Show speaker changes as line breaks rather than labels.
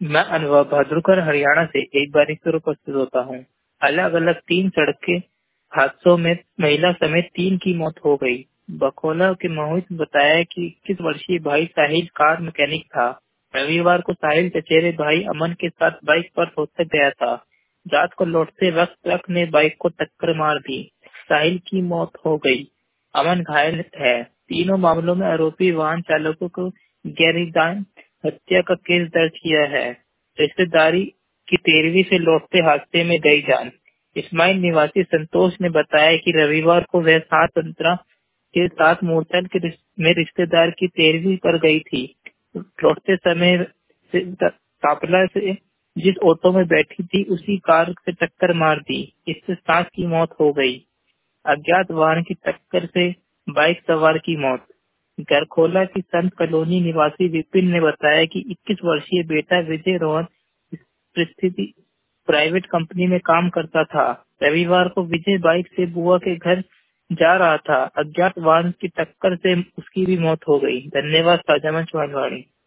मैं अनुभव भाद्रकर हरियाणा से एक बार फिर उपस्थित होता हूँ। अलग अलग 3 सड़क हादसों में महिला समेत 3 की मौत हो गई। बकोला के मोहित ने बताया कि 21 वर्षीय भाई साहिल कार मैकेनिक था। रविवार को साहिल चचेरे भाई अमन के साथ बाइक पर रोहतक गया था। रात को लौटते वक्त ट्रक ने बाइक को टक्कर मार दी। साहिल की मौत हो गई, अमन घायल है। तीनों मामलों में आरोपी वाहन चालकों को गैरकानूनी हत्या का केस दर्ज किया है। रिश्तेदारी की 13वीं से लौटते हादसे में गई जान। इस्माइल निवासी संतोष ने बताया कि रविवार को वह 7:15 के साथ मोरचल में रिश्तेदार की 13वीं पर गई थी। लौटते समय तापला से जिस ऑटो में बैठी थी उसी कार से टक्कर मार दी। इससे 7 की मौत हो गई। अज्ञात वाहन की टक्कर से बाइक सवार की मौत। गरखोला की संत कॉलोनी निवासी विपिन ने बताया कि 21 वर्षीय बेटा विजय रोहन परिस्थिति प्राइवेट कंपनी में काम करता था। रविवार को विजय बाइक से बुआ के घर जा रहा था। अज्ञात वाहन की टक्कर से उसकी भी मौत हो गई। धन्यवाद साझा मंच वाणी।